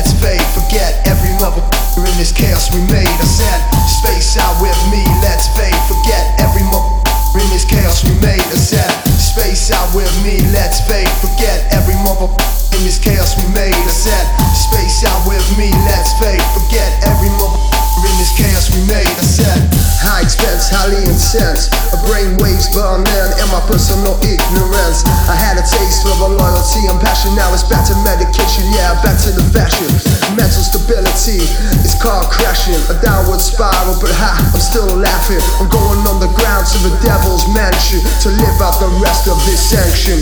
let's fade. Forget every motherfucker in this chaos we made. I said, space out with me, let's fade. Forget every motherfucker in this chaos we made. I said, space out with me, let's fade. Forget every motherfucker in this chaos we made. I said, space out with me, let's fade. Forget every motherfucker in this chaos we made. I said, high expense, highly intense, a brain waves burning in my personal ignorance. I had a taste for the loyalty and passion. Now it's back to medication, yeah, back to the fashion. Mental stability is car crashing, a downward spiral, but ha, I'm still laughing. I'm going on the ground to the devil's mansion to live out the rest of this sanction.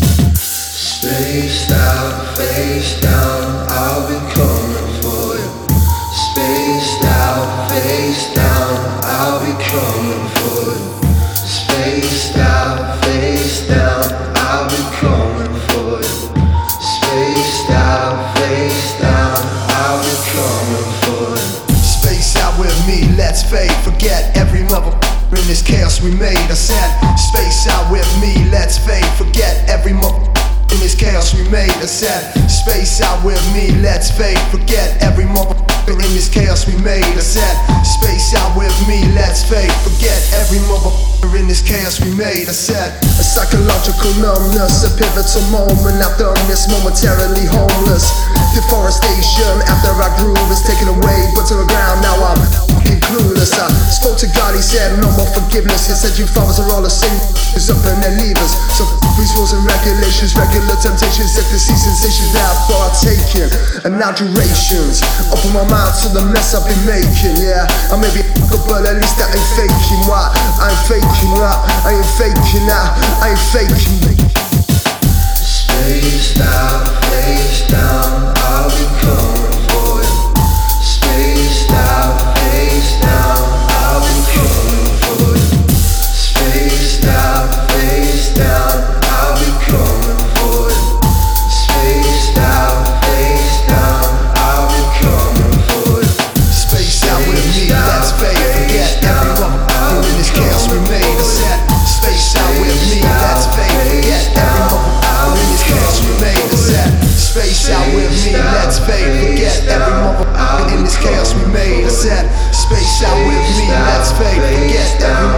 Spaced out, face down, I'll be coming for you. Spaced out, face down, I'll be coming for you. Spaced out, face down, I'll be coming for you. Spaced out, face down, I'll be coming for you. Space out with me, let's fade. Forget every motherfucker in this chaos we made. I said, space out with me, let's fade. Forget every motherfucker in this chaos we made. I said, space out with me, let's fade. Forget every motherfucker in this chaos we made. I said, space out with me, let's fade. Forget every motherfucker in this chaos we made. I said, a psychological numbness, a pivotal moment. I've done this momentarily homeless. Deforestation after I grew is taken away, but to the ground now I'm clueless. I spoke to God, he said no more forgiveness. He said you fathers are all the same, it's up and their levers. So these rules and regulations, regular temptations, ecstasy sensations that I've partaken, and now durations. Open my mind to the mess I've been making. Yeah, I may be but at least I ain't faking. What? I ain't faking up, I ain't faking out, I ain't faking. Spaced out, face down, I'll be coming for you. Spaced out, face down, I'll be coming for you. Spaced out, face down, I'll be coming for you. Spaced out, face down, I'll be coming for you. Space out with me, let's fade. Forget every motherfucker in this chaos we made. I said, space out with me, let's fade. Forget every motherfucker in this chaos we made. I said, space out with me, let's fade. Forget every motherfucker in this chaos we made. I said, space out with me, let's fade. Forget every